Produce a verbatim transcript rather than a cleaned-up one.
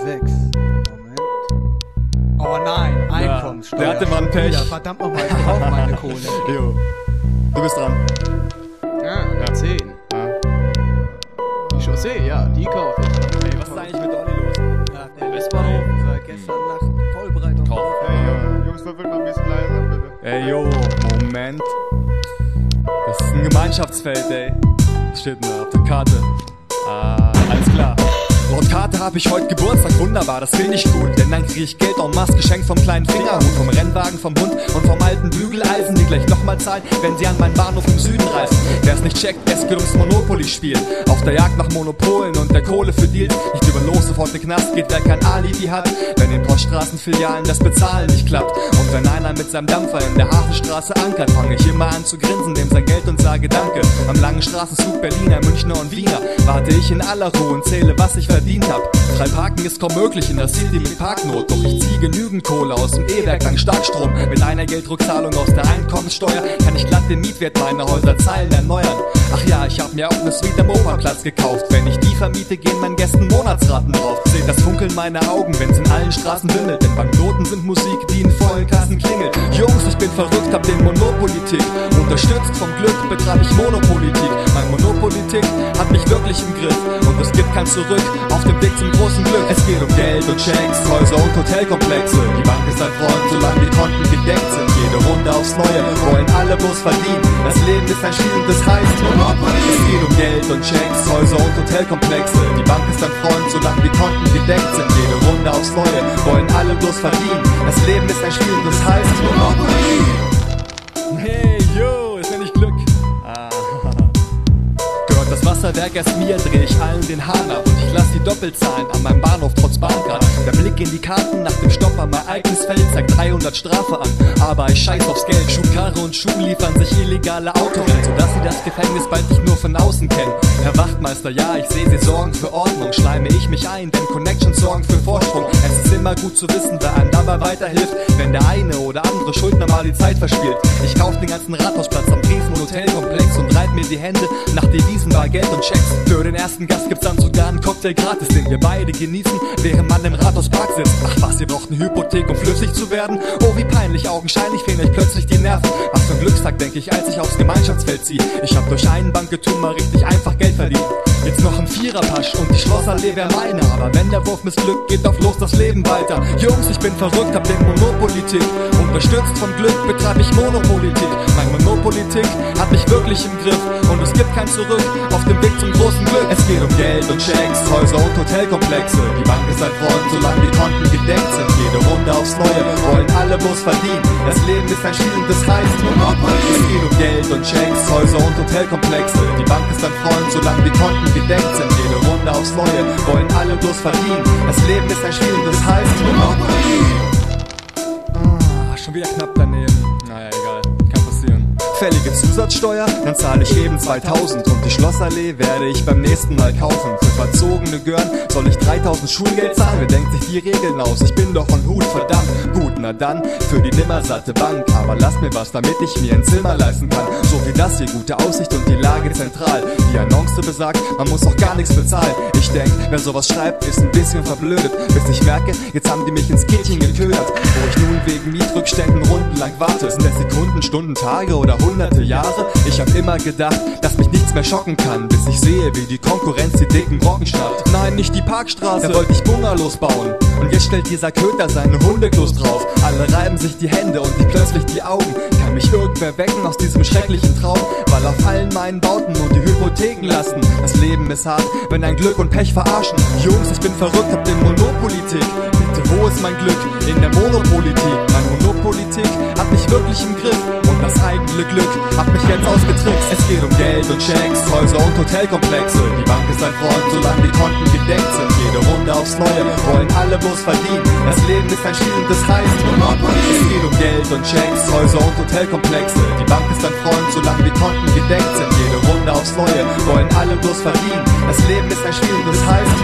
sechs. Moment. Oh nein, Einkommenssteuer. Der hatte mal ein Pech. Ja, verdammt nochmal, ich brauche meine Kohle. Jo. Du bist dran. Ja, ja. zehn. Ja. Die Chaussee, ja, die kaufe ich. Ey, was ist eigentlich mit Olli los? Ja, der Westbahnhof seit gestern Nacht voll bereit auf Kauf. Ey, Junge, Jungs, verwirrt mal ein bisschen leiser, bitte. Ey, yo, Moment. Das ist ein Gemeinschaftsfeld, ey. Was steht denn da auf der Karte? Ah, alles klar. Laut Karte hab ich heute Geburtstag, wunderbar, das find ich gut. Denn dann krieg ich Geld en masse geschenkt vom kleinen Fingerhut, vom Rennwagen, vom Hund und vom alten Bügeleisen, die gleich nochmal zahlen, wenn sie an meinen Bahnhof im Süden reisen. Wer's nicht checkt, es geht ums Monopoly-Spiel. Auf der Jagd nach Monopolen und der Kohle für Deals. Nicht über los, sofort in den Knast geht, wer kein Alibi hat. Wenn in Poststraßenfilialen das Bezahlen nicht klappt. Und wenn einer mit seinem Dampfer in der Hafenstraße ankert, fange ich immer an zu grinsen, nehme sein Geld und sage Danke. Am langen Straßenzug Berliner, Münchner und Wiener warte ich in aller Ruhe und zähle, was ich verdient hab. Frei parken ist kaum möglich in der City mit Parknot. Doch ich zieh genügend Kohle aus dem E-Werk dank Starkstrom. Mit einer Geldrückzahlung aus der Einkommenssteuer kann ich glatt den Mietwert meiner Häuserzeilen erneuern. Ach ja, ich hab mir auch ne Suite am Opernplatz gekauft. Wenn ich die vermiete, gehen meinen Gästen Monatsraten drauf. Seht das Funkeln meiner Augen, wenn's in allen Straßen wimmelt. Denn Banknoten sind Musik, die in vollen Kassen klingelt. Jungs, ich bin verrückt, hab den Monopolitik. Unterstützt vom Glück betreib ich Monopolitik. Mein Monopolitik hat mich wirklich im Griff. Und es gibt kein Zurück auf dem Weg zum großen Glück. Es geht um Geld und Schecks, Häuser und Hotelkomplexe. Die Bank ist ein Freund, solange die Konten gedeckt sind. Jede Runde aufs Neue, wollen alle bloß verdienen. Das Leben ist ein Spiel und das heißt Monopoly. Es geht um Geld und Schecks, Häuser und Hotelkomplexe. Die Bank ist ein Freund, solange die Konten gedeckt sind. Jede Runde aufs Neue, wollen alle bloß verdienen. Das Leben ist ein Spiel und das heißt Monopoly. Hey, yo, ist ja nicht Glück. Ah. Gehört das Wasserwerk erst mir, dreh ich allen den Hahn ab. Und ich lass die Doppelzahlen an meinem Bahnhof trotz Bahncard. Der Blick in die Karten nach dem Stopp am Ereignisfeld zeigt dreihundert Strafe an. Aber ich scheiß aufs Geld, Schubkarre und Schuh liefern sich illegale Autorennen, sodass sie das Gefängnis bald nicht nur von außen kennen. Herr Wachtmeister, ja, ich seh, sie sorgen für Ordnung. Schleime ich mich ein, denn Connections sorgen für Vorsprung. Es ist immer gut zu wissen, wer einem dabei weiterhilft, wenn der eine oder andere Schuldner mal die Zeit verspielt. Ich kauf den ganzen Rathausplatz am Dresden Hotelkomplex und reib mir die Hände nach Devisen, bar Geld und Checks. Für den ersten Gast gibt's dann sogar einen Cocktail gratis, den wir beide genießen, während man im Rathauspark sitzt. Ach was, ihr braucht eine Hypothek, um flüssig zu werden? Oh, wie peinlich, augenscheinlich fehlen euch plötzlich die Nerven. Was für ein Glückstag, denke ich, als ich aufs Gemeinschaftsfeld zieh. Ich hab durch einen Bankgetüm mal richtig einfach Geld verdient. Jetzt noch ein Viererpasch und die Schlossallee wär meine. Aber wenn der Wurf missglückt, geht auf los das Leben weiter. Jungs, ich bin verrückt, hab den Monopolitik. Unterstützt vom Glück betreib ich Monopolitik. Mein Monopolitik hat mich wirklich im Griff. Und es gibt kein Zurück auf dem Weg zum großen Glück. Es geht um Geld und Checks, Häuser und Hotelkomplexe. Die Bank ist ein Freund, solange die Konten gedeckt sind. Jede Runde aufs Neue, wollen alle bloß verdienen. Das Leben ist ein Spiel und das heißt Monopoly. Es geht um Geld und Checks, Häuser und Hotelkomplexe. Die Bank ist ein Freund, solange die Konten gedeckt sind. Jede Runde aufs Neue, wollen alle bloß verdienen. Das Leben ist ein Spiel und das heißt Monopoly. Ah, schon wieder knapp daneben. Naja, egal, kann passieren. Fällige Zusatzsteuer, dann zahle ich eben zweitausend. Und die Schlossallee werde ich beim nächsten Mal kaufen. Für verzogene Gören soll ich dreitausend Schulgeld zahlen. Wer denkt sich die Regeln aus? Ich bin doch von Hut, verdammt. Gut, na dann, für die nimmersatte Bank. Aber lasst mir was, damit ich mir ein Zimmer leisten kann. So wie das hier, gute Aussicht und die Lage zentral. Die Annonce besagt, man muss auch gar nichts bezahlen. Ich denk, wer sowas schreibt, ist ein bisschen verblödet. Bis ich merke, jetzt haben die mich ins Kittchen geködert. Wo ich nun wegen Mietrückständen rundenlang warte. Sind das Sekunden, Stunden, Tage oder hunderte Jahre? Ich hab immer gedacht, dass mich nichts mehr schocken kann, bis ich sehe, wie die Konkurrenz die dicken Brocken schnappt. Nein, nicht die Parkstraße, da wollte ich Bungalows bauen. Und jetzt stellt dieser Köter seine Hundeklos drauf. Alle reiben sich die Hände und die plötzlich die Augen. Kann mich irgendwer wecken aus diesem schrecklichen Traum? Weil auf allen meinen Bauten nur die Hypotheken lasten. Das Leben ist hart, wenn ein Glück und Pech verarschen. Jungs, ich bin verrückt, hab den Monopolitik. Bitte, wo ist mein Glück? In der Monopolitik. Mein Monopolitik hat mich wirklich im Griff. Und das eigene Glück hat mich jetzt ausgetrickst. Es geht um Geld und Checks, Häuser und Hotelkomplexe. Die Bank ist ein Freund, solange die Konten gedeckt sind. Jede Runde aufs Neue, wollen alle bloß verdienen. Das Leben ist ein Spiel und das heißt Monopoly. Es geht um Geld und Checks, Häuser und Hotelkomplexe. Die Bank ist ein Freund, solange die Konten gedeckt sind. Jede Runde aufs Neue, wollen alle bloß verdienen. Das Leben ist ein Spiel und das heißt